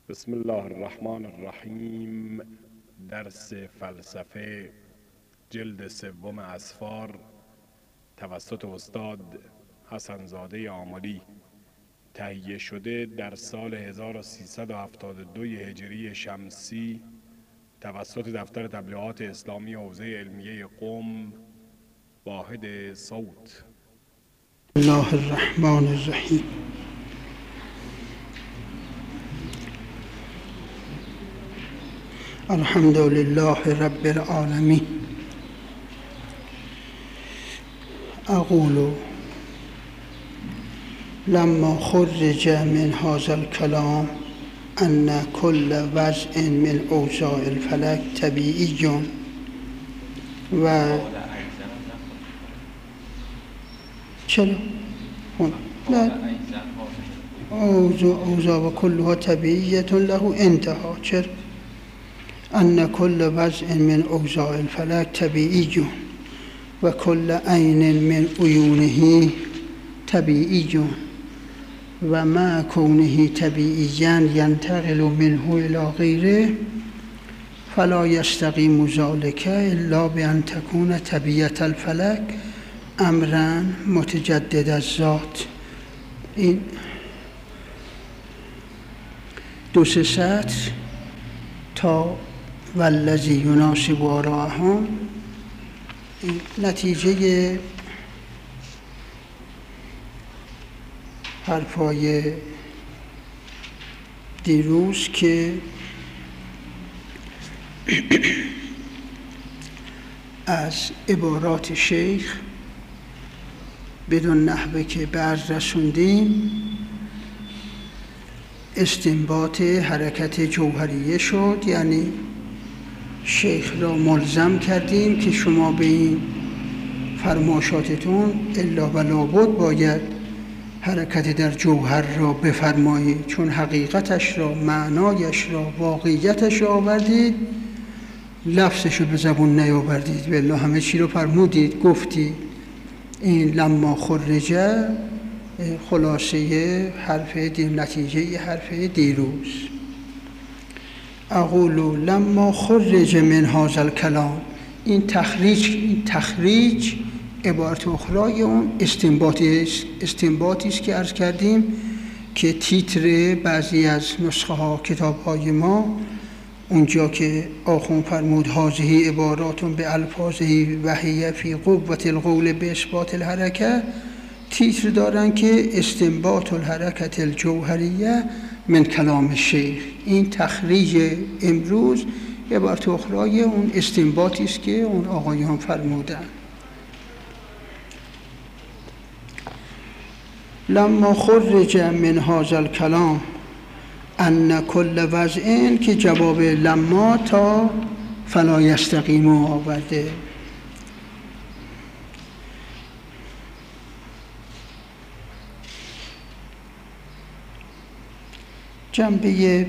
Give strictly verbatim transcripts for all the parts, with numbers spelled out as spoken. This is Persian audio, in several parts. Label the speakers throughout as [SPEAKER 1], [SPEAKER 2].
[SPEAKER 1] بسم الله الرحمن الرحیم. درس فلسفه جلد سوم اسفار توسط استاد حسن زاده آملی تهیه شده در سال هزار و سیصد و هفتاد و دو هجری شمسی توسط دفتر تبلیغات اسلامی حوزه علمیه قم. واحد صوت.
[SPEAKER 2] بسم الله الرحمن الرحیم. الحمد لله رب العالمین. اقول لما خرج من هذا الكلام ان كل وضع من اوضاع الفلك طبیعی و چرا؟ لا اوضاع و كلها طبیعیت له انتها. چرا؟ ان كل وضع من اوضاع الفلك طبیعی و كل عین من عیونه طبیعی و مع کونه طبیعیا ینتقل منه الى غیره فلا یستقیم ذلك الا بان تكون طبیعة الفلك امرا متجدد الذات. این دو سه سطر تا والذی یناسب آراءهم نتیجه حرفای دیروز که از عبارات شیخ بدون نحوه که بعض رسوندیم استنباط حرکت جوهریه شد. یعنی شیخ را ملزم کردیم که شما به این فرماشاتتون الا و لابد باید حرکت در جوهر را بفرمایید، چون حقیقتش را، معنایش را، واقعیتش را آوردید، لفظش رو به زبون نیاوردید. بالله همه چی رو فرمودید، گفتید. این لما خرجه خلاصه حرف دیر، نتیجه حرف دیروز. اقول لما خرج من هذا الكلام، این تخریج این تخریج عبارت اخرای اون استنباطی است استنباطی است که عرض کردیم که تیتر بعضی از نسخه ها کتاب های ما اونجا که آخوند فرمود هذه عبارات به الفاظه و هی فی قوة القول به اثبات الحرکه، تیتر دارن که استنباط الحرکت الجوهریه من کلام شیخ. این تخریج امروز عبارت اخرای اون استنباطی است که اون آقایان فرمودن. لما خرج من هذا الكلام ان كل وضع که جواب لما تا فلا یستقیم آورده. جنبه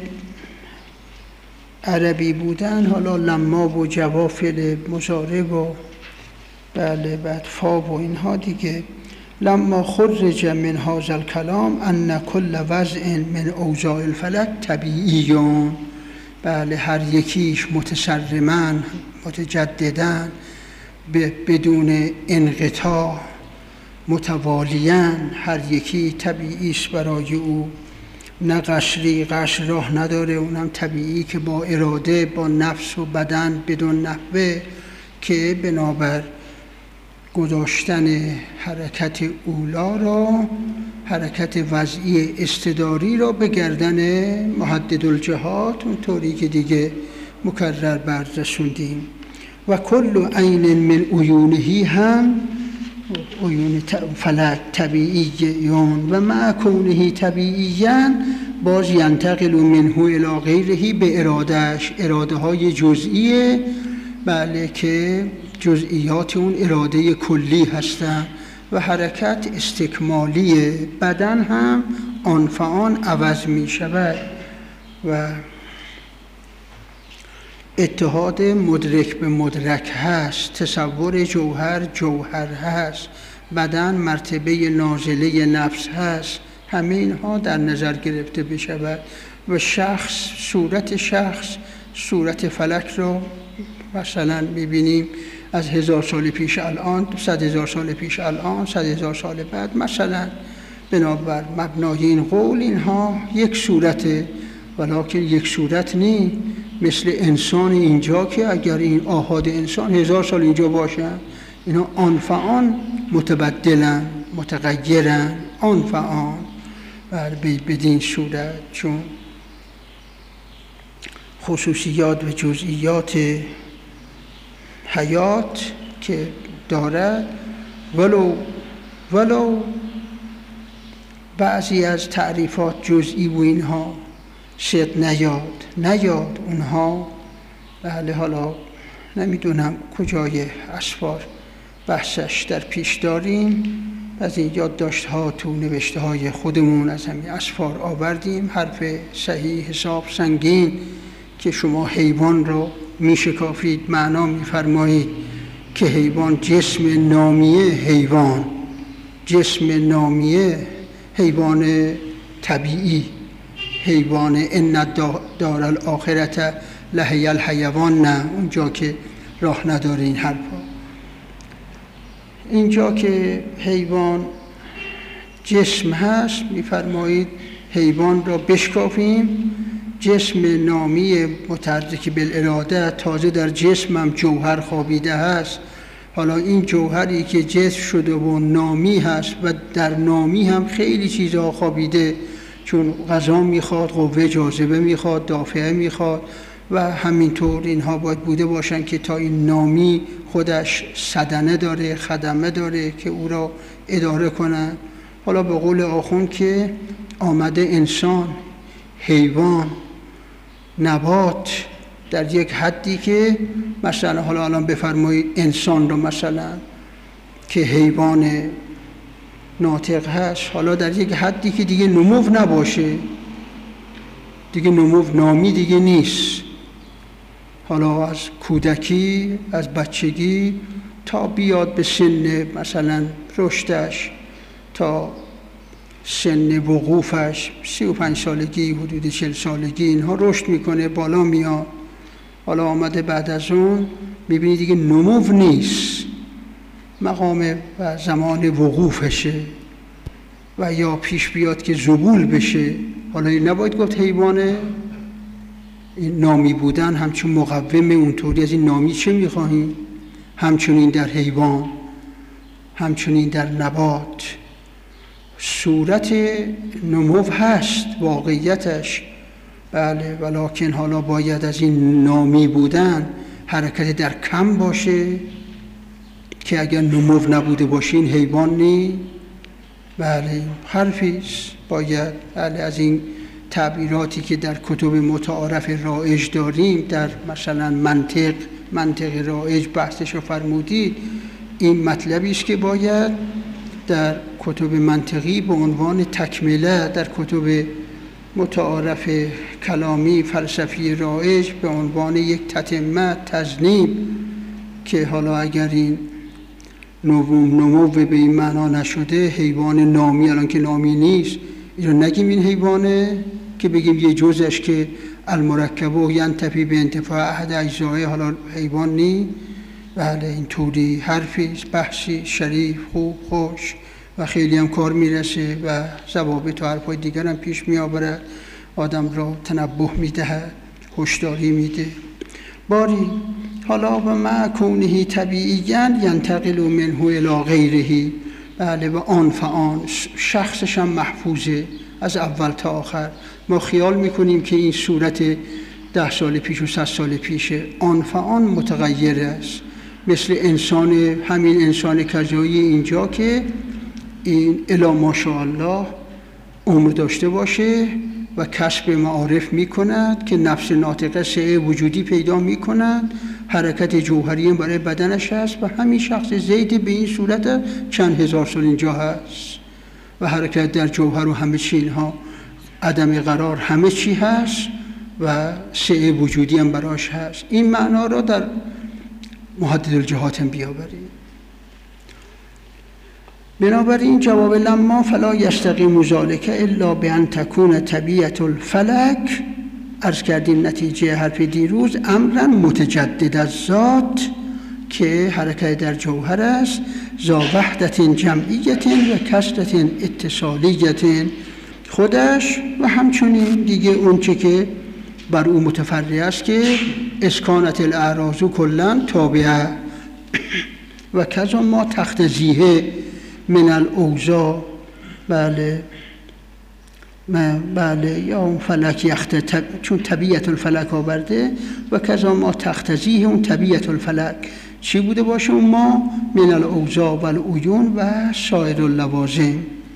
[SPEAKER 2] عربی بودن، حالا لما و جواب فعل مضارع و بله بعد فا و اینها دیگه. لما خرج من هذا الكلام ان كل وضع من اوضاع الفلك طبیعی، بله هر یکیش متسرماً متجدداً بدون انقطاع متوالیاً هر یکی طبیعی است برای او، نه قشری، قشر راه نداره، اونم طبیعی که با اراده، با نفس و بدن بدون نحوه که بنابر گذاشتن حرکت اولا را، حرکت وضعی استداری را به گردن محدد الجهات، اونطوری که دیگه مکرر بررسوندیم. و کل عین من عیونه هم عیون فلک طبیعیون و مع کونه طبیعیاً باز ینتقل منه الی غیره به ارادهش، اراده های جزئیه، بله که جزئیات اون اراده کلی هستن و حرکت استکمالیه. بدن هم آن فآن عوض می شود و اتحاد مدرک به مدرک هست، تصور جوهر جوهر هست، بدن مرتبه نازله نفس هست، همه اینها در نظر گرفته بشود و شخص، صورت شخص، صورت فلک را مثلا میبینیم از هزار سال پیش الان، صد هزار سال پیش الان، صد هزار سال بعد مثلا. بنابر مبنای این قول اینها یک صورته، ولیکن یک صورت نیست. مثل انسان اینجا که اگر این آحاد انسان هزار سال اینجا باشن، اینا آن فآن متبدلن، متغیرن، آن فآن بدین صورت، چون خصوصیات و جزئیات حیات که دارد، ولو ولو بعضی از تعریفات جزئی و اینها صدق نیاد نیاد اونها. بله، حالا نمیدونم کجای اسفار بحثش در پیش داریم، از این یادداشت‌ها تو نوشته های خودمون از همین اسفار آوردیم. حرف صحیح حساب سنگین که شما حیوان را میشکافید، معنا میفرمایید که حیوان جسم نامیه، حیوان جسم نامیه، حیوان طبیعی، حیوان ان دار الاخرت لهی الحیوان، نه اونجا که راه نداره این حرفا. اینجا که حیوان جسم هست میفرمایید حیوان را بشکافیم. جسم نامی متحرک بالاراده، تازه در جسمم جوهر خوابیده هست. حالا این جوهری که جسم شده و نامی هست و در نامی هم خیلی چیزها خوابیده، چون غذا میخواد، قوه جاذبه میخواد، دافعه میخواد و همینطور اینها باید بوده باشن که تا این نامی خودش صدنه داره، خدمه داره که او را اداره کنن. حالا به قول آخوند که آمده انسان، حیوان، نبات در یک حدی که مثلا حالا الان بفرمایید انسان رو مثلا که حیوان ناطق هست، حالا در یک حدی که دیگه نمو نباشه، دیگه نمو نامی دیگه نیست. حالا از کودکی، از بچگی تا بیاد به سن مثلا رشدش، تا سن وقوفش، سی و پنج سالگی، حدود چل سالگی، اینها رشد میکنه، بالا میاد. حالا آمده بعد از اون میبینی دیگه نمو نیست، مقام و زمان وقوفشه و یا پیش بیاد که ذبول بشه. حالا این نباید گفت حیوانه، این نامی بودن همچون مقوم اونطوری از این نامی چه میخواهیم؟ همچنین در حیوان، همچنین در نبات صورت نمو هست، واقعیتش بله، ولکن حالا باید از این نامی بودن حرکت در کم باشه که اگر نمو نبوده باشه این حیوان نی. بله، حرفیست. باید بله از این تعبیراتی که در کتب متعارف رایج داریم، در مثلا منطق منطق رایج بحثش رو فرمودید، این مطلبی است که باید در کتب منطقی به عنوان تکمله، در کتب متعارف کلامی فلسفی رایج به عنوان یک تتمه، تضنیب، که حالا اگر این نمو به این معنا نشده، حیوان نامی الان که نامی نیست، این رو نگیم این حیوانه، که بگیم یه جزش که المرکب و ینتفی به انتفاع احد اجزائه، حالا حیوان نی. بله، این طوری حرفی بحثی شریف، خوب، خوش و خیلی هم کار میرسه و ضوابط و حرفای دیگر هم پیش میآورد، آدم را تنبه میدهد، هشداری میده. باری حالا و مع کونه طبیعیاً ینتقل منه الی غیره، بله، و آن فآن شخصش هم محفوظه از اول تا آخر. ما خیال میکنیم که این صورت ده سال پیش و صد سال پیشه، آن فآن متغیر است، مثل انسان، همین انسان کجایی اینجا که این الی ماشاءالله عمر داشته باشه و کسب معارف میکند که نفس ناطقه سعه وجودی پیدا میکند، حرکت جوهری برای بدنش هست و همین شخص زید به این صورت چند هزار سال اینجا هست و حرکت در جوهر و همه چی اینها، عدم قرار همه چی هست و سعه وجودی هم براش هست. این معنا را در محدد الجهات هم بیاوریم. بنابراین جواب لما فلا یستقیم ذلک الا بان تکون طبیعت الفلک، عرض کردیم نتیجه حرف دیروز، امرا متجدد از ذات که حرکت در جوهر است، ذا وحدت جمعیت و کثرت اتصالیت خودش، و همچنین دیگه اون چه که بر او متفرع است که اسکانت الاعراض کلا تابعه و کذا ما تختزیه من الاوضاع. بله بله یا اون فلک یخت تب... چون طبیعت الفلک آورده و کذا ما تختزیه، اون طبیعت الفلک چی بوده باشه؟ اون ما من الاوضاع و العیون و سایر اللوازم.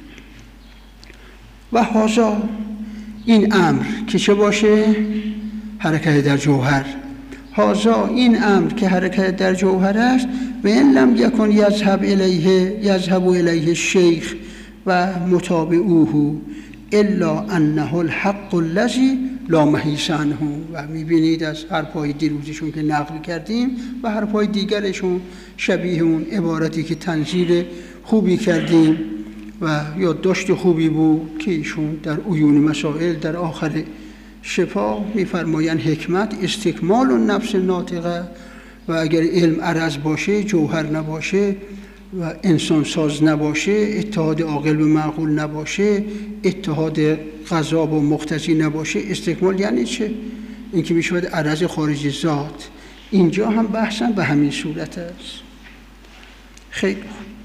[SPEAKER 2] و هذا این امر که چه باشه؟ حرکت در جوهر. هذا این امر که حرکت در جوهر است، و این لم یکن یذهب الیه یذهب الیه الشیخ و متابعوه الا انه الحق الذی لا محیص عنه. و میبینید از حرفای دیروزشون که نقل کردیم و حرفای دیگرشون شبیه اون عبارتی که تنظیر خوبی کردیم و یادداشت خوبی بود که ایشون در عیون مسائل در آخر شفا میفرمایند حکمت استکمال النفس ناطقه، و اگر علم عرض باشه، جوهر نباشه و انسان ساز نباشه، اتحاد عاقل و معقول نباشه، اتحاد قضا و مقتضی نباشه، استکمال یعنی چه؟ این که میشود عرض خارج ذات. اینجا هم بحثن به همین صورت است. خیلی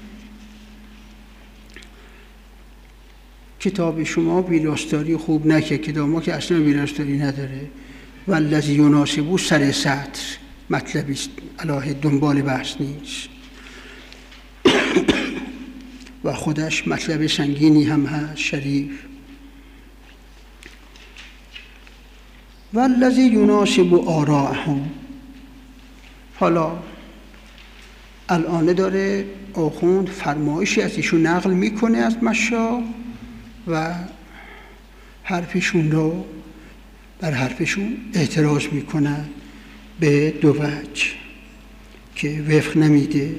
[SPEAKER 2] کتاب شما ویراستاری خوب نکه، کتاب ما که اصلا ویراستاری نداره. و الذی یناسبو سر سطر مطلبی است، علاوه دنبال بحث نیست و خودش مطلب سنگینی هم هست، شریف. و الذی یناسب آراءهم. حالا الان داره آخوند فرمایشی از ایشون نقل میکنه از مشا و حرفشون رو بر حرفشون اعتراض میکنه به دو وجه که وفق نمیده.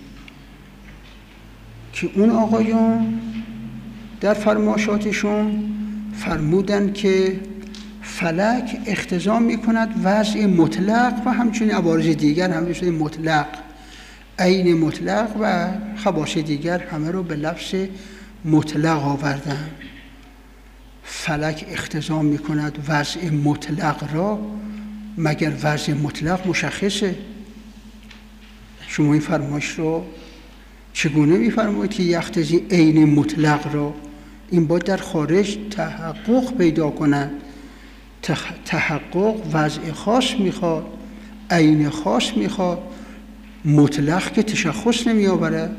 [SPEAKER 2] که اون آقایان در فرمایشاتشون فرمودن که فلک اختزام میکند وضع مطلق و همچنین عوارض دیگر هم بشه مطلق، عین مطلق و خواص دیگر همه رو به لفظ مطلق آوردن. فلک اختزام میکند وضع مطلق را، مگر وضع مطلق مشخصه؟ شما این فرمایش رو چگونه میفرمایید که یختزی عین مطلق را؟ این باید در خارج تحقق پیدا کند. تحقق وضع خاص میخواد، عین خاص میخواد، مطلق که تشخص نمی آورد.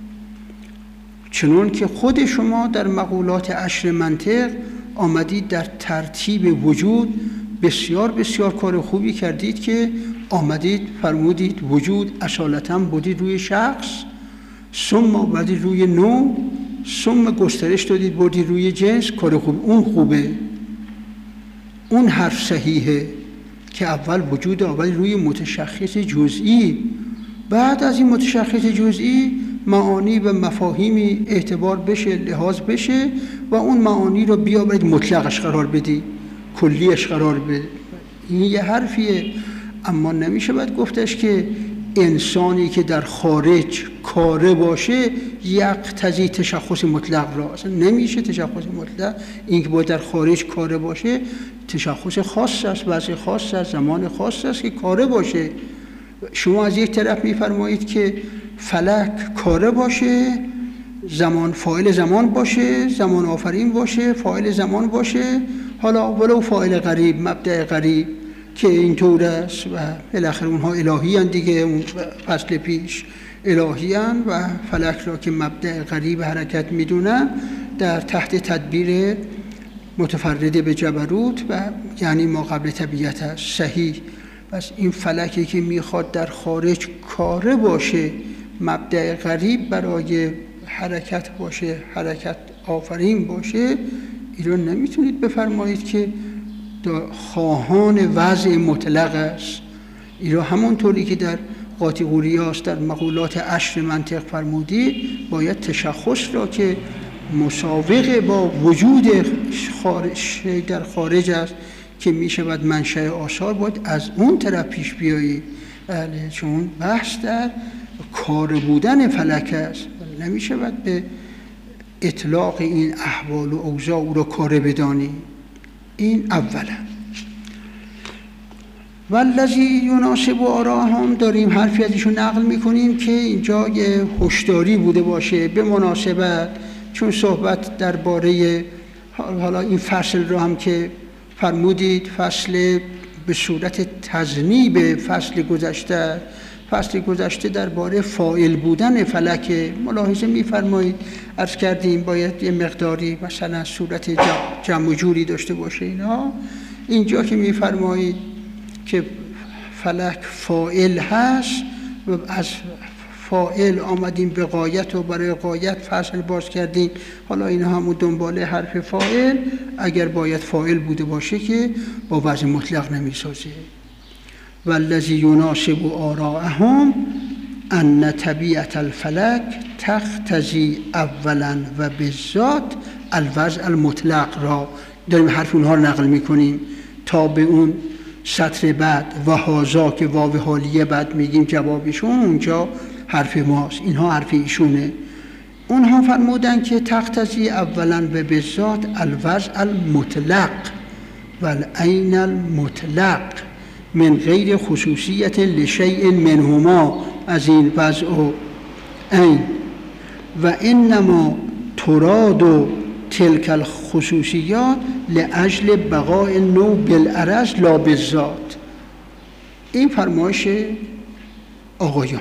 [SPEAKER 2] چنون که خود شما در مقولات عشر منطق آمدید در ترتیب وجود بسیار بسیار کار خوبی کردید که آمدید فرمودید وجود اصالتاً بودید روی شخص، ثم آمدید روی نوع، ثم گسترش دادید بودید روی جنس. کار خوب، اون خوبه، اون حرف صحیحه که اول وجود آمدید روی متشخص جزئی، بعد از این متشخص جزئی معانی و مفاهیمی اعتبار بشه، لحاظ بشه و اون معانی رو بیاورید مطلقش قرار بدی، کلیش قرار بدی. این یه حرفیه. اما نمیشه باید گفتش که انسانی که در خارج کاره باشه یقتضی تشخص مطلق را. اصلا نمیشه تشخص مطلق. این که باید در خارج کاره باشه تشخص خاص است، وضع خاص است، زمان خاص است که کاره باشه. شما از یک طرف میفرمایید که فلک کاره باشه، زمان فاعل زمان باشه، زمان آفرین باشه، فاعل زمان باشه، حالا ولو فاعل غریب، مبدأ غریب که اینطور است و بالاخره اونها الهی هستند دیگه. اون فصل پیش الهی هستند و فلک را که مبدأ غریب حرکت میدونن در تحت تدبیر متفرده به جبروت و یعنی ما قبل طبیعت است. صحیح. پس این فلکی که میخواد در خارج کاره باشه، مبدأ غریب برای حرکت باشه، حرکت آفرین باشه، این رو نمیتونید بفرمایید که خواهان وضع مطلق است. این رو همونطوری که در قاطیغوریاس در مقولات عشر منطق فرمودید، باید تشخص را که مسابقه با وجود خارج در خارج است که می شود منشأ آثار، باید از اون طرف پیش بیایید. بله، چون بحث در کار بودن فلک است، نمی شود به اطلاق این احوال و اوضاع او را کار بدانی. این اولا. والذی یناسب آراءهم، داریم حرفی از ایشون نقل میکنیم که اینجا یه هشداری بوده باشه به مناسبت، چون صحبت درباره حالا این فصل رو هم که فرمودید فصل به صورت تذنیب فصل گذشته، فصل گذشته درباره فاعل بودن فلک ملاحظه می‌فرمایید. عرض کردیم باید یه مقداری مثلا صورت جمع و جوری داشته باشه اینها. اینجا که می‌فرمایید که فلک فاعل هست و از فاعل آمدیم به غایت و برای غایت فصل باز کردیم، حالا این همون دنباله حرف فاعل، اگر باید فاعل بوده باشه که با وضع مطلق نمی‌سازه. والذی یناسب آراءهم ان طبیعت الفلک تقتضی اولا و بالذات الوضع المطلق را داریم حرف اونها رو نقل میکنیم تا به اون سطر بعد و هازا که واو حالیه بعد میگیم جوابشون، اونجا حرف ماست، اینها حرف ایشونه. اونها فرمودن که تقتضی اولا و بالذات الوضع المطلق والعین المطلق من غیر خصوصیت لشیء منهما، از این وضع و عین، و انما تراد و تلک الخصوصیات لاجل بقاء النوع بالعرض لا بالذات. این فرمایش آقایان.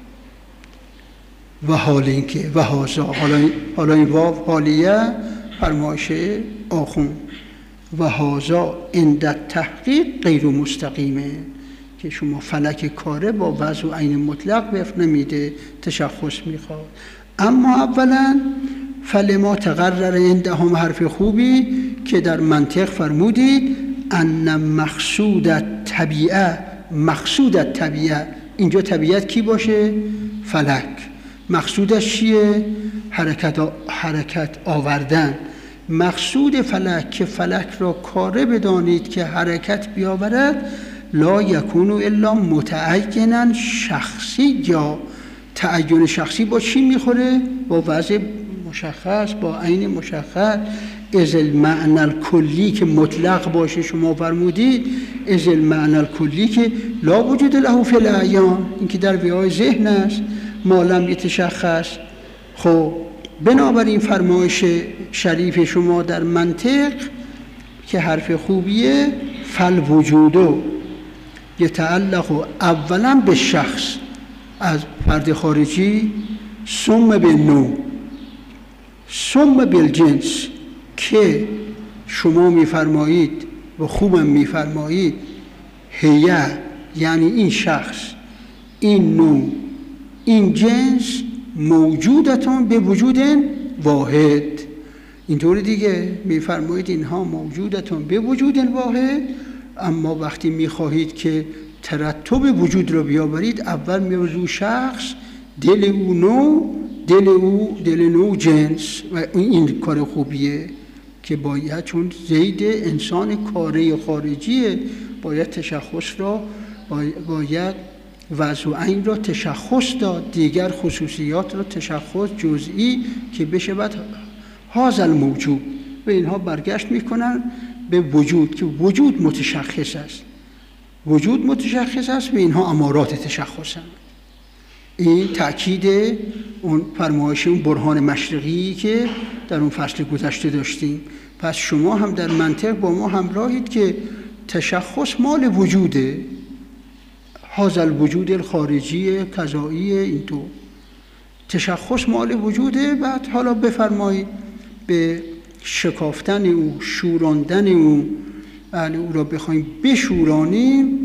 [SPEAKER 2] و حال این که و هازا، حالا این واو حالیه فرمایش آخون، و هازا عند تحقیق غیر مستقیمه، که شما فلک کاره با وضع و عین مطلق وفق نمیده، تشخص میخواد. اما اولا فلما تقرر عندهم، حرف خوبی که در منطق فرمودید ان مقصود طبیعه، مقصود طبیعه، اینجا طبیعت کی باشه؟ فلک. مقصودش چیه؟ حرکت, آ... حرکت آوردن. مقصود فلک که فلک را کاره بدانید که حرکت بیاورد، لا یکون الا متعینا شخصی، یا تعین شخصی با چی میخوره؟ با وضع مشخص، با عین مشخص. از المعنى الکلی که مطلق باشه، شما فرمودید از المعنى الکلی که لا وجود له فی الاعیان، این که در ویای ذهن است، ما لم یتشخص. خب بنابراین فرمایش شریف شما در منطق که حرف خوبیه، فالوجودو یتعلق اولا به شخص از فرد خارجی، ثم به نوع، ثم بالجنس، که شما میفرمایید و خوبم میفرمایید هیه، یعنی این شخص، این نوع، این جنس موجودتون به وجود واحد. اینطور دیگه میفرمایید اینها موجودتون به وجود واحد، اما وقتی میخواهید که ترتب وجود رو بیاورید، اول میارید شخص، دل او نوع، دل او دل نوع جنس، و این کار خوبیه که باید، چون زید انسان کاره خارجیه، باید تشخص را باید وضع و عین را تشخص داد، دیگر خصوصیات را تشخص جزئی که بشود هذا الموجود. و اینها برگشت میکنن به وجود که وجود متشخص است، وجود متشخص است و اینها امارات تشخص هم. این تأکید اون فرمایش اون برهان مشرقی که در اون فصل گذشته داشتیم. پس شما هم در منطق با ما همراهید که تشخص مال وجوده، هذا الوجود الخارجی قضایی، اینطور تشخص مال وجوده. بعد حالا بفرمایید به شکافتن او، شوراندن او، بله او را بخوایم بشورانیم،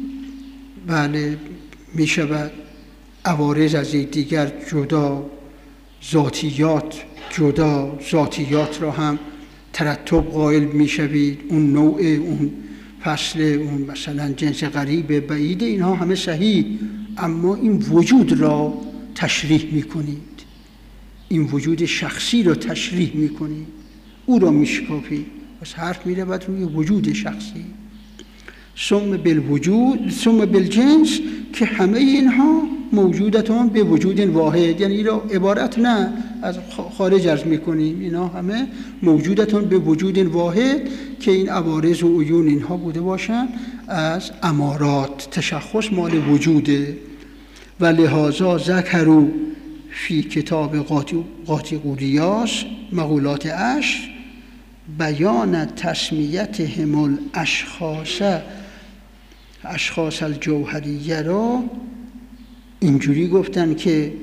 [SPEAKER 2] بله می شود عوارض از دیگر جدا، ذاتیات جدا، ذاتیات را هم ترتب قائل می شوید، اون نوع، اون فصل، اون مثلا جنس غریب بعید، اینها همه صحیح، اما این وجود را تشریح میکنید، این وجود شخصی را تشریح میکنید، او را میشکافید. بس حرف میره بعد روی وجود شخصی. ثم بالوجود ثم بالجنس که همه اینها موجودتان به وجود واحد، یعنی این را عبارت نه از خارج عرض میکنیم، اینا همه موجودتان به وجود واحد که این عوارض و عیون اینها بوده باشن از امارات، تشخص مال وجوده. و لحاظا ذکروا فی کتاب قاطیغوریاس مقولات عشر بیان تسمیتهم الاشخاص اشخاص الجوهریه را اینجوری گفتن که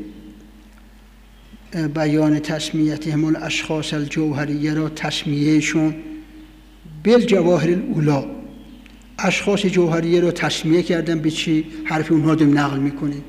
[SPEAKER 2] بیان تسمیتهم الاشخاص الجوهریه را تسمیهشون بالجواهر الاولی، اشخاص جوهریه را تسمیه کردن به چی؟ حرف اونها رو نقل میکنیم.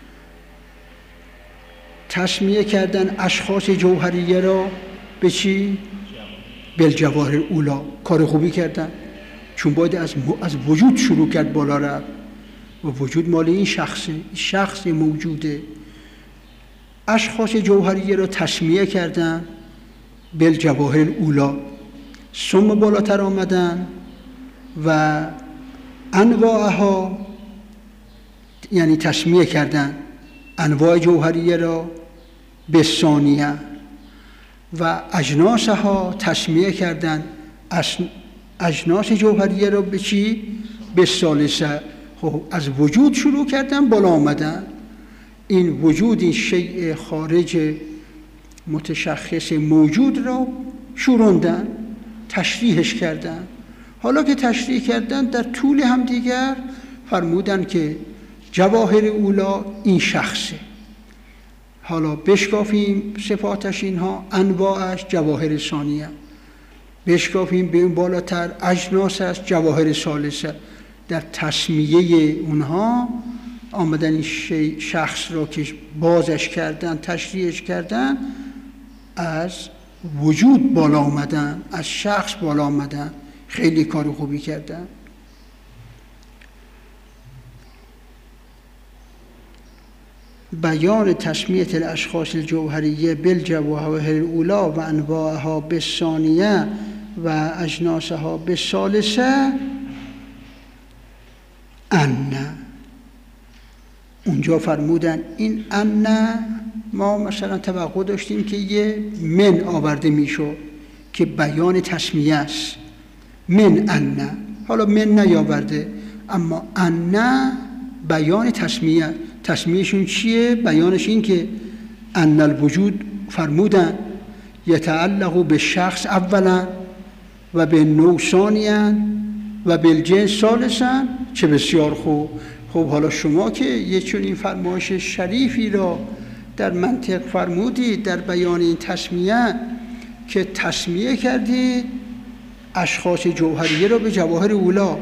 [SPEAKER 2] تسمیه کردن اشخاص جوهریه را به چی؟ بالجواهر الاولی. کار خوبی کردن، چون باید از, از وجود شروع کرد بالا رفت و وجود مال این شخصه، شخص موجوده. اشخاص جوهریه را تسمیه کردن بالجواهر الاولی، ثم بالاتر آمدن و انواعها، یعنی تسمیه کردن انواع جوهریه را به ثانیه و اجناسها تسمیه کردن اجناس جوهریه را به چی؟ به ثالثه. خب از وجود شروع کردن بالا آمدن. این وجود، این شیء خارج متشخص موجود را شوروندن، تشریحش کردن. حالا که تشریح کردن در طول هم دیگر فرمودن که جواهر اولا این شخصه، حالا بشکافیم صفاتش اینها، انواعش جواهر ثانیه، بشکافیم به این بالاتر اجناسش جواهر ثالثه. در تسمیه اونها آمدن این شخص را که بازش کردن، تشریحش کردن، از وجود بالا آمدن، از شخص بالا آمدن. خیلی کار خوبی کردن. بیان تسمیت الاشخاص الجوهریه بالجواهر الاولی و انواعها بالثانیه و اجناسها بالثالثه. ان اونجا فرمودن این ان ما مثلا توقع داشتیم که یه من آورده میشد که بیان تسمیه است، من ان، حالا من نیاورده، اما ان بیان تسمیه. تسمیهشون چیه؟ بیانش این که ان الوجود فرمودن یتعلق به شخص اولا و به نوع ثانیا و بالجنس ثالثا. چه بسیار خوب. خب حالا شما که یه چنین فرمایش شریفی را در منطق فرمودید در بیان این تسمیه، که تسمیه کردید اشخاص جوهریه را به جواهر اولا،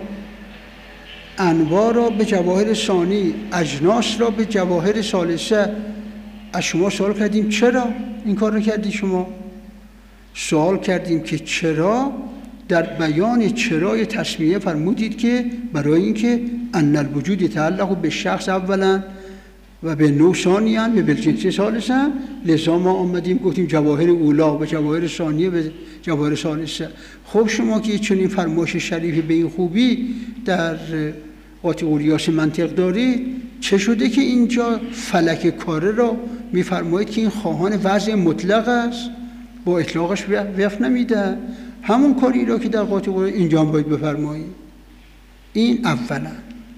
[SPEAKER 2] انواع را به جواهر ثانی، اجناس را به جواهر ثالثه. از شما سوال کردیم چرا این کار رو کردی شما؟ سوال کردیم که چرا در بیان چرای تسمیه فرمودید که برای اینکه ان الوجود تعلق به شخص اولا و به نوع ثانیا و بالجنس ثالثا، لذا ما آمدیم گفتیم جواهر اولا و جواهر ثانیه و جواهر ثالثه. خب شما که چنین فرمایش شریفی به این خوبی در قاطیغوریاس منطق دارید، چه شده که اینجا فلک کاره را میفرمایید که این خواهان وضع مطلق است، با اطلاقش وقت نمیده؟ همون کاری را که در قاطیغوریاس اینجا هم باید بفرمایید. این اولا.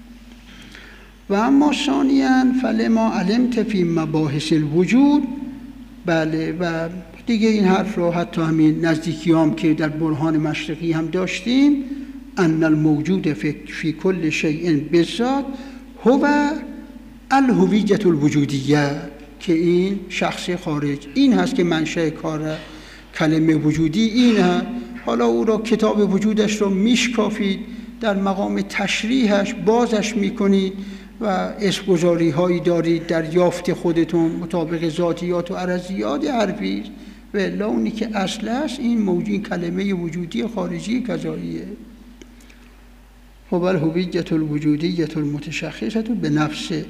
[SPEAKER 2] و اما ثانیاً فلما علمت فی مباحث الوجود، بله، و دیگه این حرف رو حتی همین نزدیکی هم که در برهان مشرقی هم داشتیم، ان الموجود فی, فی کل شیء بالذات هو الهویة الوجودیه، که این شخص خارج این هست که منشأ کار کلمه وجودی اینه. حالا او را کتاب وجودش رو میشکافید، در مقام تشریحش بازش میکنید و اسمگذاری هایی دارید در یافت خودتون مطابق ذاتیات و عرضیات حرفی، و الا اونی که اصل است این موجود کلمه وجودی خارجی کذاییه. هو الهویة الوجودیة المتشخصة بنفس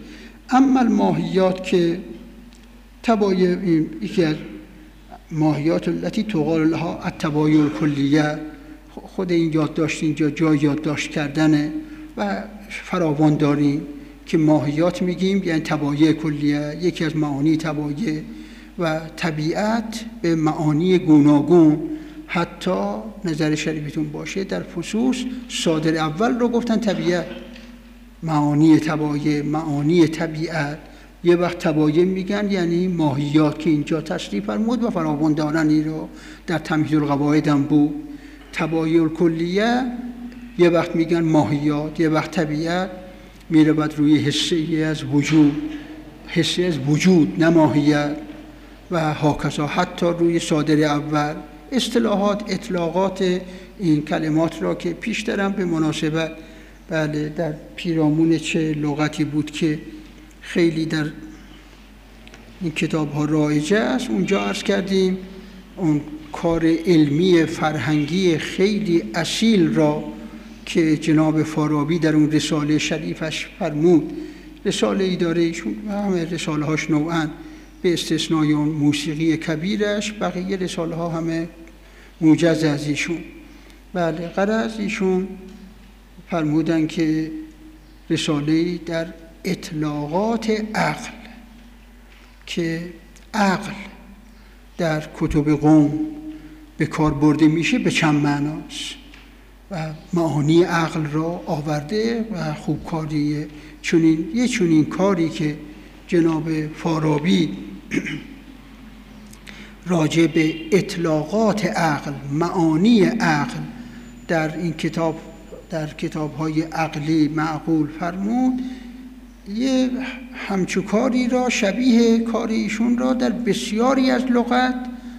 [SPEAKER 2] اما الماهیات که تبایع، یکی از ماهیات التي تقال لها التبایع الکلیه، خود این یادداشت اینجا جای یادداشت کردنه و فراوان داریم که ماهیات میگیم یعنی تبایع کلیه، یکی از معانی تبایع و طبیعت به معانی گوناگون. حتی نظر شریفتون باشه در فصوص صادر اول رو گفتن طبیعت، معانی تبایع، معانی طبیعت. یه وقت تبایع میگن یعنی ماهیات که اینجا تصریح فرمود و فراوان دارنی رو در تمهید القواعد هم بود. تبایع الکلیه یه وقت میگن ماهیات، یه وقت طبیعت، میره بعد روی حسی از وجود، حسی از وجود نه ماهیت و هاکذا حتی روی صادر اول. اصطلاحات اطلاقات این کلمات را که پیش دارم به مناسبت بله در پیرامون چه لغتی بود که خیلی در این کتاب ها رایجه است، اونجا عرض کردیم اون کار علمی فرهنگی خیلی اصیل را که جناب فارابی در اون رساله شریفش فرمود. رساله ای داره ایشون و همه رساله هاش نوعاً به استثنای اون موسیقی کبیرش، بقیه رساله ها همه موجز از ایشون. بله غرض ایشون فرمودن که رساله در اطلاقات عقل که عقل در کتب قوم به کار برده میشه به چند معناست و معانی عقل را آورده و خوب کاریه. چونین یه چونین کاری که جناب فارابی راجع به اطلاقات عقل، معانی عقل در این کتاب، در کتاب‌های عقلی معقول فرمود، یه همچو کاری را شبیه کاری ایشون را در بسیاری از لغت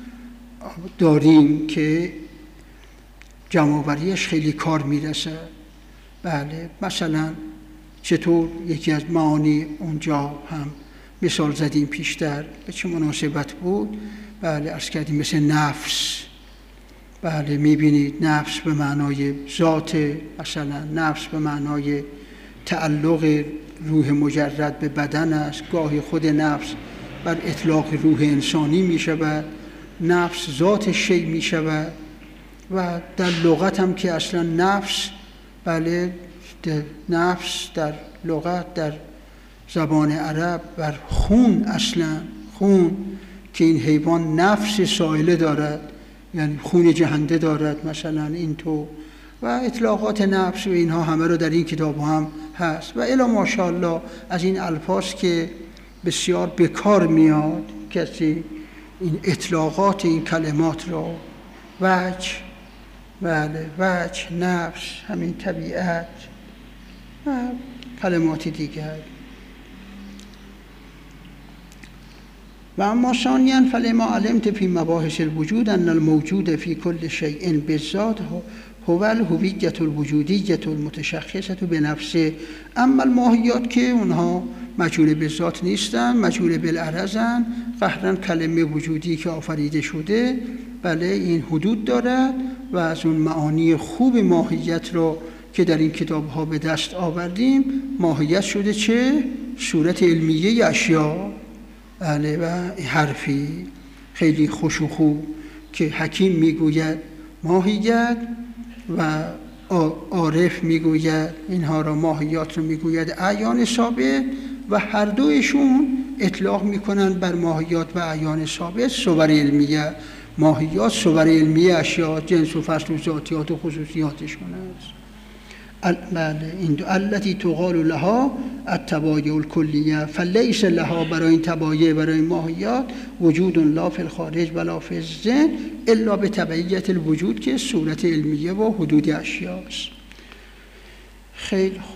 [SPEAKER 2] داریم که جمع‌آوریش خیلی کار میرسه. بله مثلا چطور یکی از معانی اونجا هم مثال زدیم پیشتر به چه مناسبت بود. بله عرض کردیم مثل نفس. بله میبینید نفس به معنای ذات، مثلا نفس به معنای تعلق روح مجرد به بدن است. گاهی خود نفس بر اطلاق روح انسانی میشود، نفس ذات شی میشود و در لغت هم که اصلا نفس، بله نفس در لغت در زبان عرب بر خون، اصلا خون که این حیوان نفس سائله دارد یعنی خون جهنده دارد مثلا اینطور و اطلاقات نفس و اینها همه رو در این کتاب هم هست و الا ماشاءالله از این الفاظ که بسیار به کار میاد کسی این اطلاقات این کلمات را وجه، بله وجه، نفس، همین طبیعت و کلمات دیگر. و اما ثانیاً فلما علمت فی مباحث الوجود ان الموجود فی کل شیء بالذات هو الهویة الوجودیة المتشخصة بنفسه. اما الماهیات که اونها مجهول به ذات نیستن، مجهول بالعرضن، قهرن کلمه وجودی که آفریده شده، بله این حدود دارد و از اون معانی خوب ماهیت رو که در این کتاب ها به دست آوردیم، ماهیت شده چه؟ صورت علمیه اشیاء، بله و حرفی خیلی خوش و خوب که حکیم میگوید ماهیت و عارف میگوید اینها را ماهیات رو میگوید اعیان ثابت و هر دویشون اطلاق میکنن بر ماهیات و اعیان ثابت صور علمیه. ماهیات صور علمیه اشیاء، جنس و فصل و ذاتیات و خصوصیاتشون است. بله این دو التي تقال لها التبایع الکلیه فلیس لها، برای این تبایع برای ماهیات وجود لا فی الخارج ولا فی الذهن الا به تبعیت الوجود که صورت علمیه و حدود اشیاست. خیلی خوب.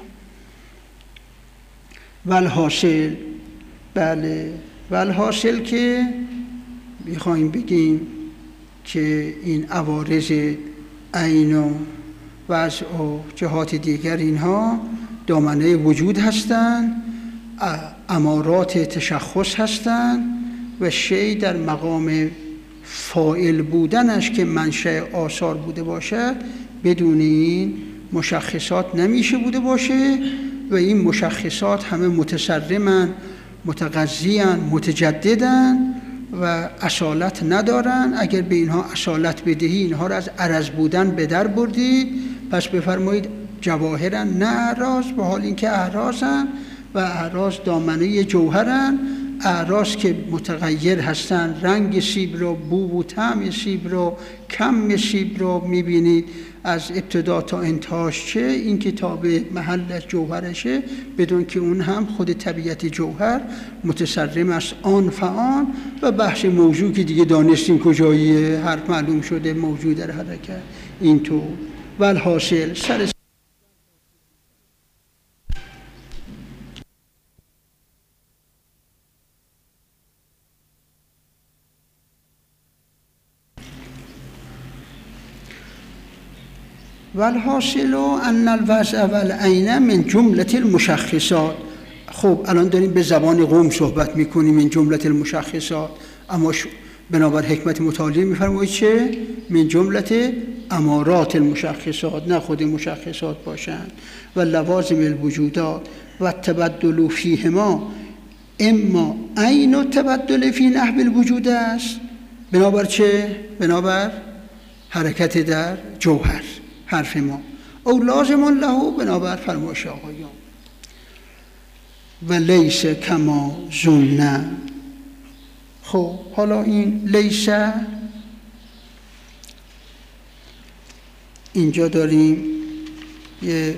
[SPEAKER 2] والحاصل، بله والحاصل که میخوایم بگیم که این عوارض عین و وضع و جهات دیگر اینها دامنه وجود هستند، امارات تشخص هستند و شی در مقام فاعل بودنش که منشأ آثار بوده باشد بدون این مشخصات نمیشه بوده باشه و این مشخصات همه متسرمن، متغذیان، متجددن و اصالت ندارن. اگر به اینها اصالت بدهی، اینها را از عرض بودن به در بردی، پس بفرمایید جواهرن نه اعراض، به حال اینکه اعراضن و اعراض دامنه جوهرن. اعراض که متغیر هستن، رنگ سیب رو، بو و طعم سیب رو، کم سیب رو میبینید از ابتدا تا انتهاش، چه این که تا به محل جوهرشه، بدون که اون هم خود طبیعت جوهر متسرم است آن فآن. و بحث موضوع که دیگه دانستیم کجاییه، حرف معلوم شده، موضوع در حرکت اینطور. و الحاصل سر والحاصل ان الوضع والعین من جمله المشخصات. خب الان داریم به زبان قوم صحبت میکنیم، من جمله المشخصات، اما بنابر حکمت متعالی میفرمایید چه؟ من جمله امارات المشخصات، نه خود مشخصات باشند. و لوازم الوجودات و تبدل فیهما اما عین التبدل فی نحو الوجود است. بنابر چه؟ بنابر حرکت در جوهر حرف ما، او لازم له، بنابر فرمایش آقایان. و لیس کما ظن. خب حالا این لیس اینجا داریم یه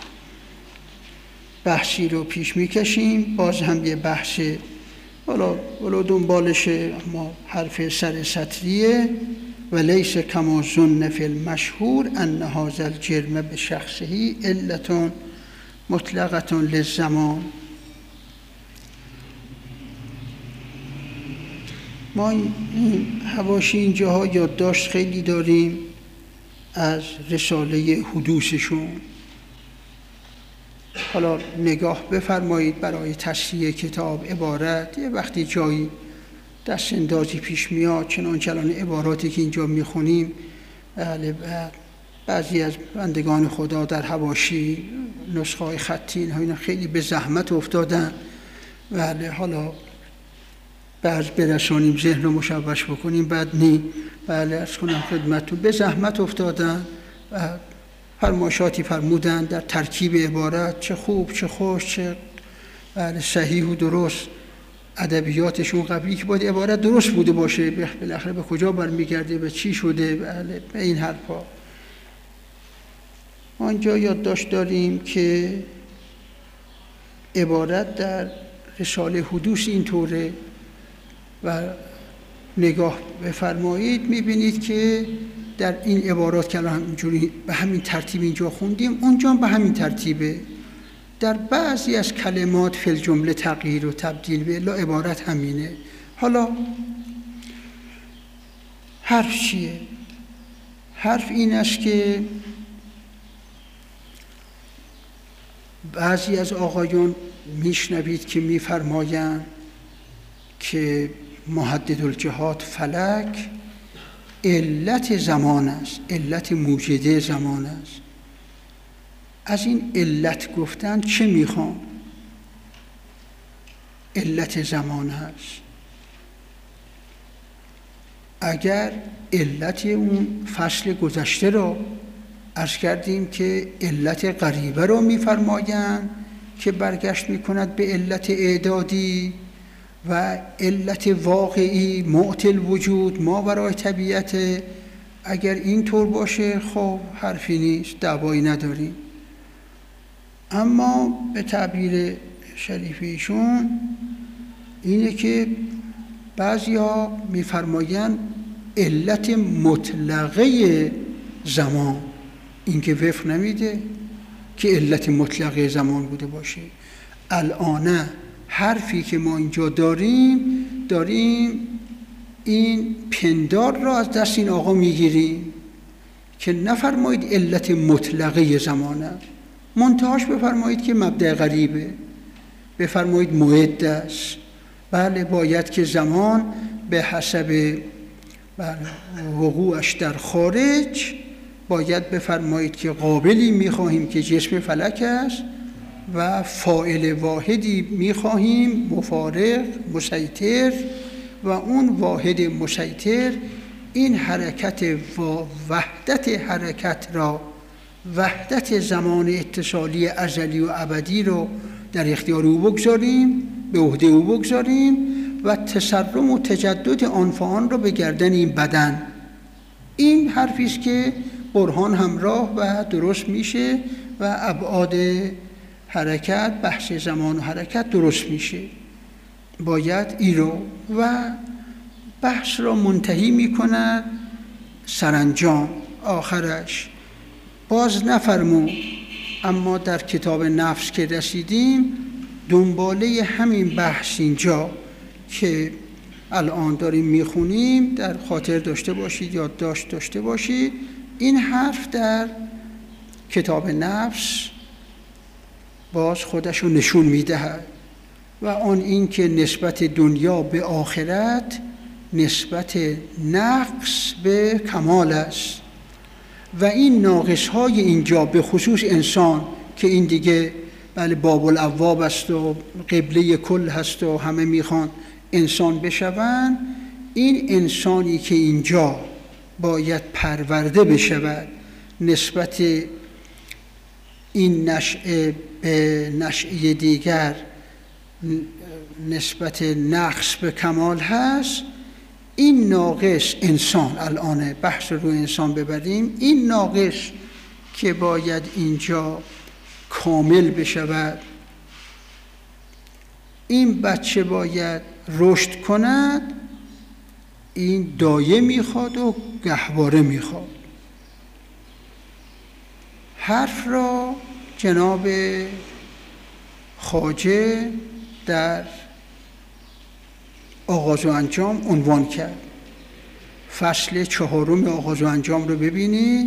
[SPEAKER 2] بحثی رو پیش میکشیم، باز هم یه بحث حالا ولو دنبالشه، اما حرف سر سطریه. و لیس کما ظن فی المشهور ان هذا الجرم بشخصه علة مطلقة للزمان. ما این حواشی اینجاها یادداشت خیلی داریم از رساله حدوثشون. حالا نگاه بفرمایید برای تصحیح کتاب عبارت، یه وقتی جایی دست اندازی پیش میاد، چنانچه الان عباراتی که اینجا میخونیم، بعضی از بندگان خدا در حواشی نسخه های خطی اینا خیلی به زحمت افتادن، بله حالا بعض برسانیم ذهن رو مشوش بکنیم بعد نی، بله ارز کنم خدمتتون به زحمت افتادن و فرمایشاتی فرمودن در ترکیب عبارت، چه خوب چه خوش، چه بله صحیح و درست. ادبیاتشون قبلی که باید عبارت درست بوده باشه، بالاخره به کجا برمیگرده، به چی شده، بله به این حرفا. آنجا یادداشت داریم که عبارت در رساله حدوث اینطوره و نگاه بفرمایید میبینید که در این عبارات که الان اینجوری به همین ترتیب اینجا خوندیم، اونجا به همین ترتیبه. در بعضی از کلمات فی الجمله تغییر و تبدیل به، الا عبارت همینه. حالا حرف چیه؟ حرف این است که بعضی از آقایان میشنوید که میفرمایند که محدد الجهات فلک علت زمان است، علت موجده زمان است. از این علت گفتن چه میخوام؟ علت زمان هست. اگر علت اون فصل گذشته رو عرض کردیم که علت غریبه رو میفرمایند که برگشت میکند به علت اعدادی و علت واقعی معطل وجود ما برای طبیعت، اگر این طور باشه خب حرفی نیست، دعوایی نداریم. اما به تعبیر شریفیشون اینه که بعضی ها میفرمایند علت مطلقه زمان، این که وفق نمیده که علت مطلقه زمان بوده باشه. الان حرفی که ما اینجا داریم داریم این پندار را از دست این آقا میگیریم که نفرمایید علت مطلقه زمان است، منتهاش بفرمایید که مبدأ غریبه، بفرمایید معد است. بله باید که زمان به حسب وقوعش در خارج باید بفرمایید که قابلی میخواهیم که جسم فلک است، و فاعل واحدی میخواهیم مفارق مسیطر، و اون واحد مسیطر این حرکت و وحدت حرکت را، وحدت زمان اتصالی ازلی و ابدی رو در اختیار او بگذاریم، به عهده او بگذاریم و تسرم و تجدد آنفعان رو به گردن این بدن. این حرفی است که برهان همراه و درست میشه و ابعاد حرکت، بحث زمان و حرکت درست میشه. باید این رو و بحث را منتهی میکند سرانجام آخرش باز نفرمود، اما در کتاب نفس که رسیدیم دنباله همین بحث اینجا که الان داریم میخونیم در خاطر داشته باشید، یادداشت داشته باشید. این حرف در کتاب نفس باز خودش رو نشون میدهد و آن این که نسبت دنیا به آخرت نسبت نقص به کمال است و این ناقص های اینجا به خصوص انسان که این دیگه بله باب الابواب است و قبله کل هست و همه میخوان انسان بشوند، این انسانی که اینجا باید پرورده بشود نسبت این نشأه به نشأه دیگر نسبت نقص به کمال هست. این ناقص انسان، الان بحث رو انسان ببریم، این ناقص که باید اینجا کامل بشود، این بچه باید رشد کند، این دایه میخواد و گهواره میخواد. حرف را جناب خواجه در آغاز و انجام عنوان کرد. فصل چهارم آغاز و انجام رو ببینید،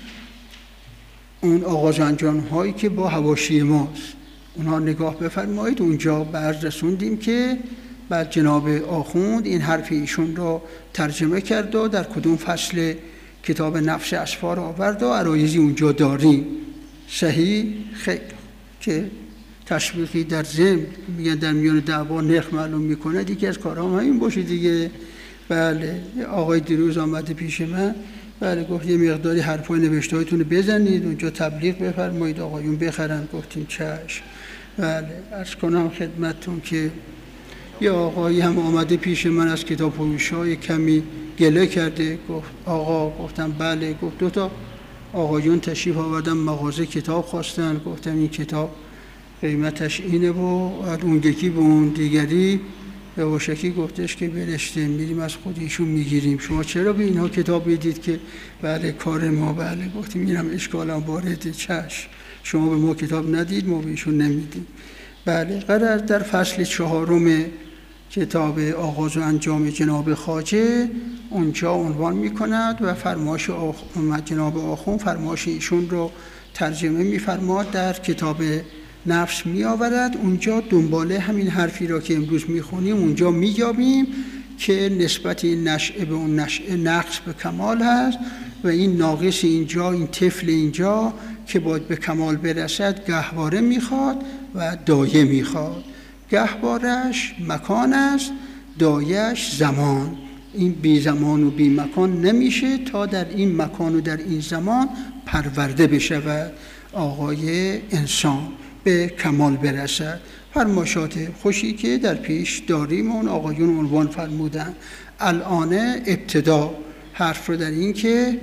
[SPEAKER 2] اون آغاز و انجام هایی که با حواشی ماست اونها نگاه بفرمایید. اونجا برز رسوندیم که بعد جناب آخوند این حرف ایشون رو ترجمه کرد و در کدوم فصل کتاب نفس اسفار آورد و عرایزی اونجا داریم. صحیح؟ خیلی که تشویقی در ضمن میگن در میان دعوا نرخ معلوم میکنه، دیگه از کارام همین باشه دیگه. بله آقای دیروز آمده پیش من، بله گفت یه مقداری حرفای نوشته هایتون رو بزنید اونجا تبلیغ بفرمایید آقایون بخرن. گفتیم چشم. بله عرض کنم خدمتتون که یه آقایی هم آمده پیش من از کتاب فروش‌های کمی گله کرده. گفت آقا، گفتم بله. گفت دو تا آقایون تشریف آوردن مغازه کتاب خواستن. گفتم این کتاب قیمتش اینه و اون یکی به اون دیگری به واشکی گفتش که برشته میریم از خود ایشون میگیریم، شما چرا به اینها کتاب میدید که بله کار ما. بله گفتیم میرم اشکالم وارده، چشم شما به ما کتاب ندید ما به ایشون نمیدیم. بله قرار در فصل چهارم کتاب آغاز و انجام جناب خواجه اونجا عنوان میکند و فرمایش آخ... جناب آخوند فرمایش ایشون رو ترجمه میفرماد در کتاب نفس می آورد. اونجا دنباله همین حرفی را که امروز میخونیم اونجا مییابیم که نسبت این نشأه به اون نشأه نقص به کمال هست و این ناقص اینجا، این طفل اینجا که باید به کمال برسد گهواره میخواد و دایه میخواد. گهوارش مکان است، دایهش زمان. این بی زمان و بی مکان نمیشه تا در این مکان و در این زمان پرورده بشود آقای انسان، به کمال برسد. فرمایشات خوشی که در پیش داریم اون آقایون عنوان فرمودن. الان ابتدا حرف رو در این که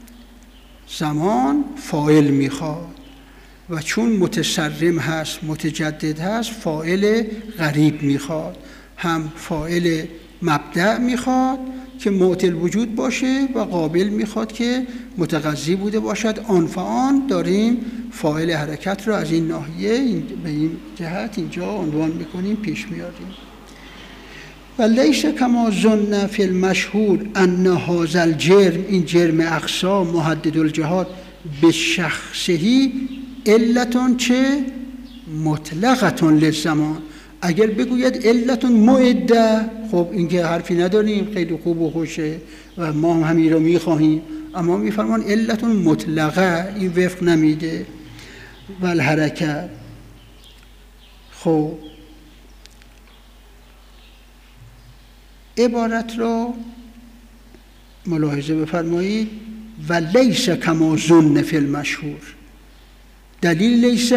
[SPEAKER 2] زمان فاعل میخواد و چون متسرم هست متجدد هست فاعل غریب میخواد. هم فاعل مبدأ میخواد که معطل وجود باشه و قابل میخواد که متغذی بوده باشد. آن فآن داریم فاعل حرکت رو از این ناحیه به این جهت اینجا عنوان میکنیم، پیش میاریم. و لیس کما ظن فی المشهور ان هذا الجرم، این جرم اقصا محدد الجهات به شخصهی علتون چه مطلقتون للزمان. اگر بگوید علتون معده، خب این که حرفی نداریم، خیلی خوب و خوشه و ما هم همین رو میخواهیم، اما میفرمان علتون مطلقه، این وفق نمیده. و الحرکت خب عبارت را ملاحظه بفرمایید. و لیس کما ظن فی المشهور، دلیل لیس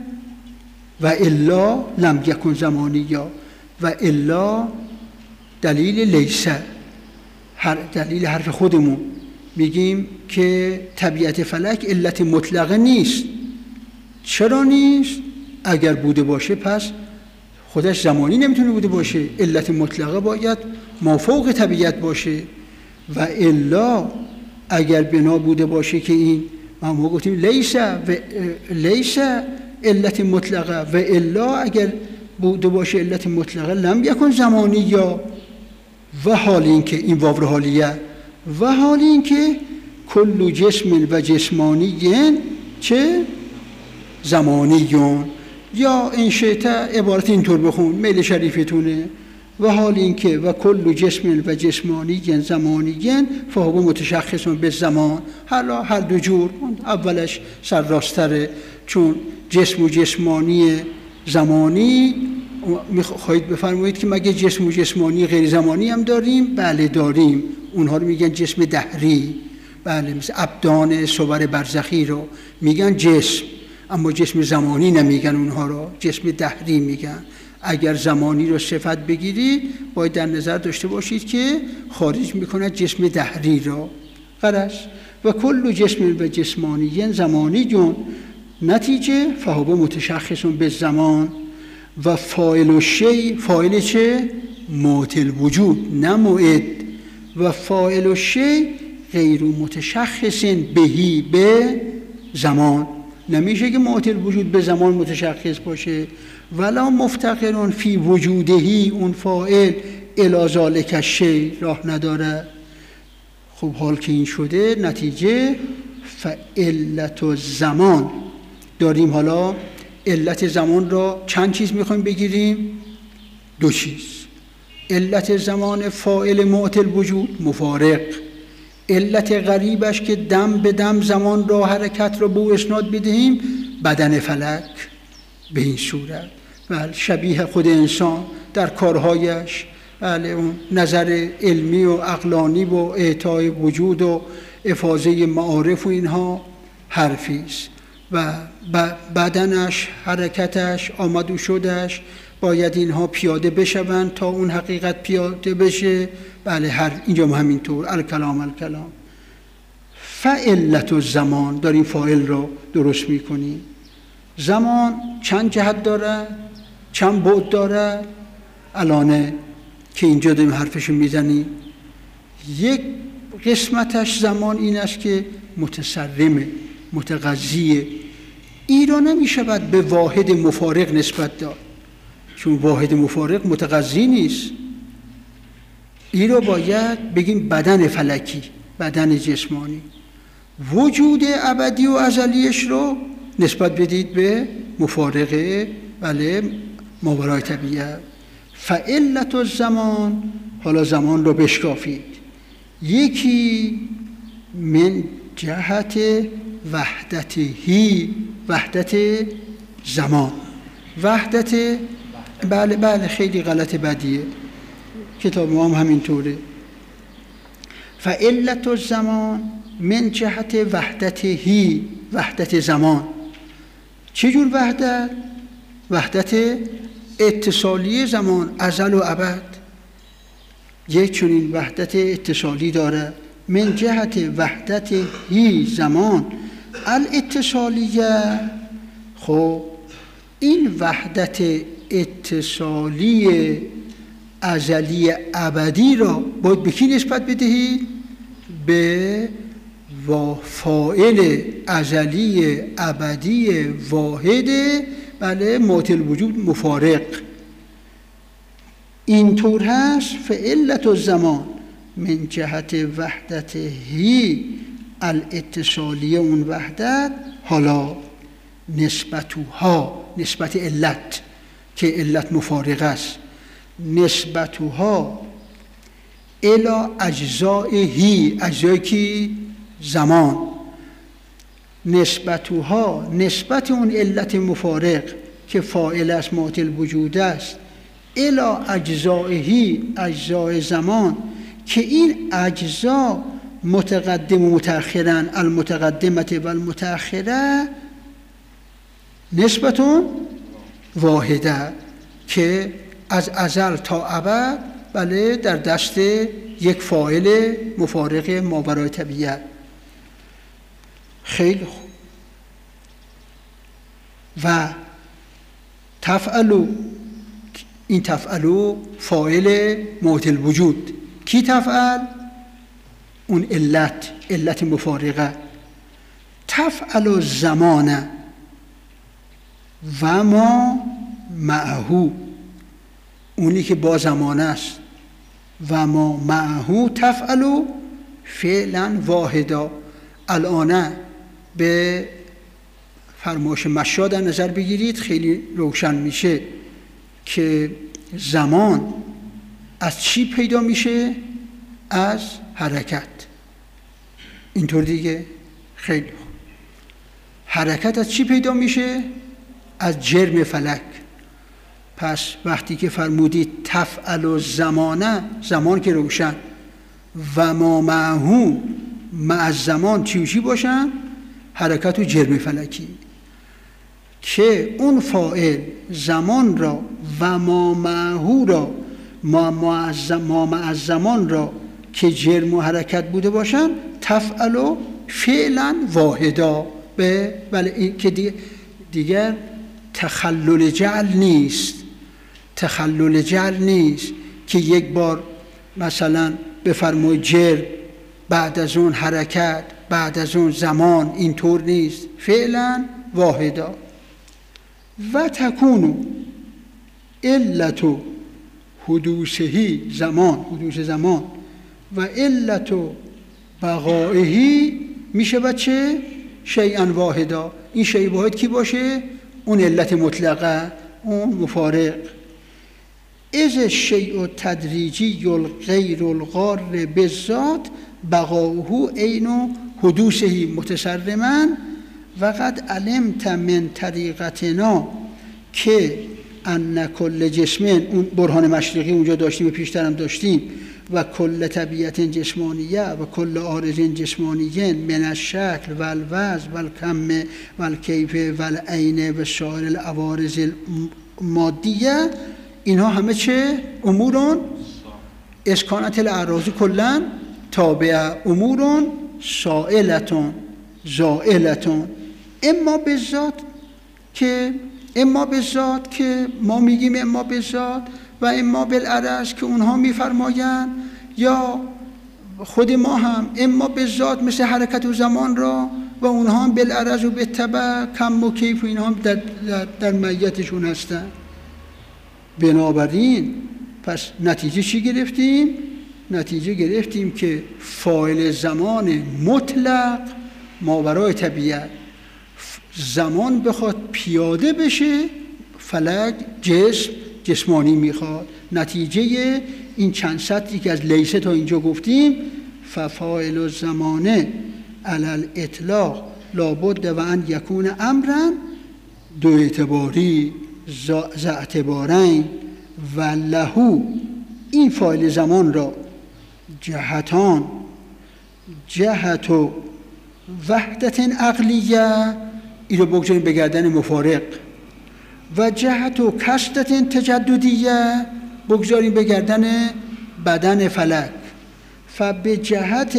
[SPEAKER 2] و الا لم یکن زمانیا، و الا دلیل لیس، هر دلیل حرف خودمون میگیم که طبیعت فلک علت مطلقه نیست. چرا نیست؟ اگر بوده باشه پس خودش زمانی نمیتونه بوده باشه، علت مطلقه باید مافوق طبیعت باشه. و الا اگر بنا بوده باشه که این ما گفتیم لیس و لیس علت مطلقه، و الا اگر بوده باشه علت مطلقه لم یکن زمانی، یا و حال این که این واو حالیه، و حال این که کل جسم و جسمانی چه زمانیون، یا این شیطه عبارت اینطور بخون میل شریفتونه. و حال این که و کل جسم و جسمانی زمانی فهو متشخص به زمان. حالا هر دو جور، اولش سر راستره، چون جسم و جسمانی زمانی میخواهید بفرمایید که مگه جسم و جسمانی غیر زمانی هم داریم؟ بله داریم، اونها رو میگن جسم دهری. بله، مثل ابدان صور برزخی رو میگن جسم، اما جسم زمانی نمیگن، اونها رو جسم دهری میگن. اگر زمانی رو صفت بگیرید باید در نظر داشته باشید که خارج میکند جسم دهری را. غرض و کل جسم و جسمانی زمانی جون، نتیجه فهو متشخص به زمان. و فاعل و شی، فاعل چه؟ معطل وجود نه موعد. و فاعل و شی غیر متشخص بهی به زمان، نمیشه که معطل وجود به زمان متشخص باشه. ولا مفتقرون فی وجودهی، اون فاعل الی ذالک الشیء راه نداره. خب حال که این شده، نتیجه فعلت الزمان داریم. حالا علت زمان را چند چیز میخوایم بگیریم؟ دو چیز. علت زمان فاعل معطل وجود مفارق، علت غریبش که دم به دم زمان را حرکت را به او اسناد بدهیم بدن فلک. به این صورت بله شبیه خود انسان در کارهایش، بله اون نظر علمی و عقلانی و اعطای وجود و افاضه معارف و اینها حرفیست. و بدنش، حرکتش، آمد و شدش باید اینها پیاده بشوند تا اون حقیقت پیاده بشه. بله هر اینجا همینطور الکلام الکلام. فعلت الزمان داریم فاعل را درست میکنیم. زمان چند جهت داره؟ چند بعد داره؟ الانه که اینجا داریم حرفشو میزنیم. یک قسمتش زمان این است که متصرمه، متغذیه. این را نمیشه باید به واحد مفارق نسبت داد، چون واحد مفارق متغذی نیست. این را باید بگیم بدن فلکی، بدن جسمانی. وجود ابدی و ازلیش رو نسبت بدید به مفارقه، بله ماورای طبیعت. فعلت الزمان، حالا زمان رو بشکافید. یکی من جهت وحدتهی، وحدت زمان، وحدت بله بله خیلی غلط بدیه، کتاب ما هم همینطوره. فعلت الزمان من جهت وحدتهی، وحدت زمان. چجور وحدت؟ وحدت اتصالی زمان، ازل و ابد. یک چنین وحدت اتصالی داره. من جهت وحدت هی زمان الاتصالیه. خب این وحدت اتصالی ازلی ابدی را باید به کی نسبت بدهید؟ به و فاعل ازلی ابدی واحد، بله معطل وجود مفارق. اینطور هست فعلت الزمان من جهت وحدت هی الاتصالی اون وحدت. حالا نسبتوها، نسبت علت که علت مفارق است، نسبتوها الی اجزائهی، اجزای کی؟ زمان. نسبتوها نسبت اون علت مفارق که فاعل است معطل وجود است الی اجزائهی اجزای زمان که این اجزا متقدم و متأخرن المتقدمه و المتأخره نسبتون واحده که از ازل تا ابد بله در دست یک فاعل مفارق ماورای طبیعت. خیلی خوب. و تفعلو، این تفعلو فاعل معطل وجود. کی تفعل؟ اون علت، علت مفارقه. تفعل زمان و ما معهو، اونی که با زمان است. و ما معهو تفعلو فعلا واحدا. الان به فرمایش مشا در نظر بگیرید، خیلی روشن میشه که زمان از چی پیدا میشه؟ از حرکت. اینطور دیگه؟ خیلی خوب. حرکت از چی پیدا میشه؟ از جرم فلک. پس وقتی که فرمودید تفعل و زمانه، زمان که روشن، و ما معهو مع زمان چی و چی باشن؟ حرکت و جرم فلکی. که اون فاعل زمان را و ما معهو را ما مع زمان را که جرم و حرکت بوده باشن تفعل و فعلا واحدا. به بله که دیگر, دیگر تخلل جعل نیست. تخلل جعل نیست که یک بار مثلا بفرمایید جرم، بعد از اون حرکت، بعد از اون زمان. اینطور نیست. فعلا واحدا. و تکونو علتو حدوثهی زمان، حدوث زمان، و علتو بقائهی میشه بچه شیئا واحدا. این شیء واحد کی باشه؟ اون علت مطلقه، اون مفارق. از الشیء تدریجی الغیر الغار بالذات بقاؤه عین حدوثه متسرما و قد علمت من طریقتنا که ان کل جسم، اون برهان مشرقی اونجا داشتیم و پیشترم داشتیم، و کل طبیعت جسمانیه و کل عارض جسمانیه من الشکل و الوزن و الکم و الکیف و العین و سایر العوارض المادیه، اینها همه چه؟ امورون اسکانت الاعراض کلن تابعه، امورون سائلتون زائلتون. اما به ذات که اما به ذات که ما میگیم اما به ذات، و اما بالعرض که اونها میفرمایند، یا خود ما هم اما به ذات مثل حرکت و زمان را، و اونها هم بالعرض و بالتبع کم و کیف و اینها هم در, در, در میتشون هستن. بنابراین پس نتیجه چی گرفتیم؟ نتیجه گرفتیم که فاعل زمان مطلق ماورای طبیعت، زمان بخواد پیاده بشه، فلک جسم جسمانی میخواد. نتیجه این چند سطری که از لیسه تا اینجا گفتیم، ففاعل الزمانه علی الاطلاق لابد و ان یکون امرا دو اعتباری ذا اعتبارین و لهو، این فاعل زمان را جهتان، جهت و وحدت عقلیه، این رو بگذاریم به گردن مفارق، و جهت و کسدت تجددیه بگذاریم به گردن بدن فلک. فبه جهت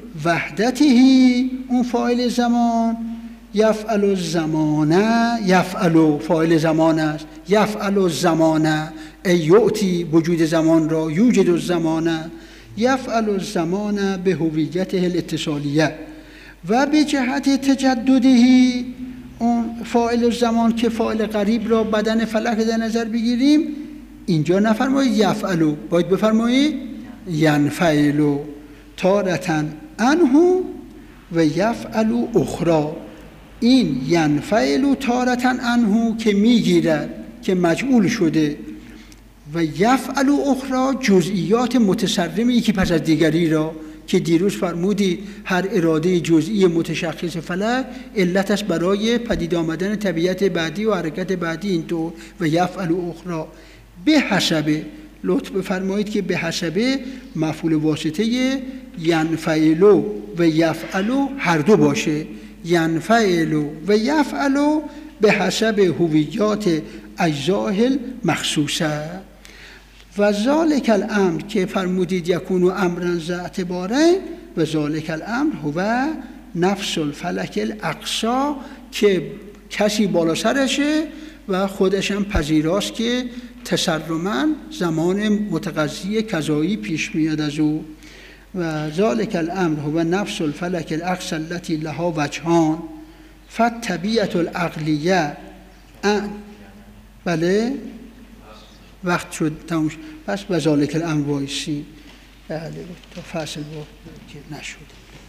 [SPEAKER 2] وحدتهی، اون فاعل زمان، یفعل الزمانه، یفعل فاعل زمان است، یفعل الزمانه ای یعطی وجود زمان را، یوجد الزمانه، یفعل الزمانه به هویته الاتصالیه. و به جهت تجددهی، اون فاعل زمان که فاعل قریب را بدن فلک در نظر بگیریم، اینجا نفرمایید یفعلو، باید بفرمایید ینفعلو تارتن انهو و یفعلو اخرى. این ینفعلو تارتن انهو که میگیرد، که مجعول شده، و یفعلو اخرى جزئیات متسرمه یکی پس از دیگری را که دیروز فرمودید هر اراده جزئی متشخص فلک علتش برای پدید آمدن طبیعت بعدی و حرکت بعدی اینطور و یفعل اخرى به حسب. لطف بفرمایید که به حسب مفعول واسطه ینفعل و یفعل هر دو باشه. ینفعل و یفعل به حسب هویات اجزاء مخصوصه. و ذالک الامر که فرمودید یکون امرا ذا اعتباره و ذالک الامر هو نفس الفلک الاقصی که کسی بالا سرشه و خودش هم پذیراست که تسرما زمان متقضی قضایی پیش میاد از او. و ذالک الامر هو نفس الفلک الاقصی التي لها وجهان فالطبیعة العقلیه. بله وقت شد تموش. پس و ذالک الامر وایسی. بله تا فصل بود که نشد.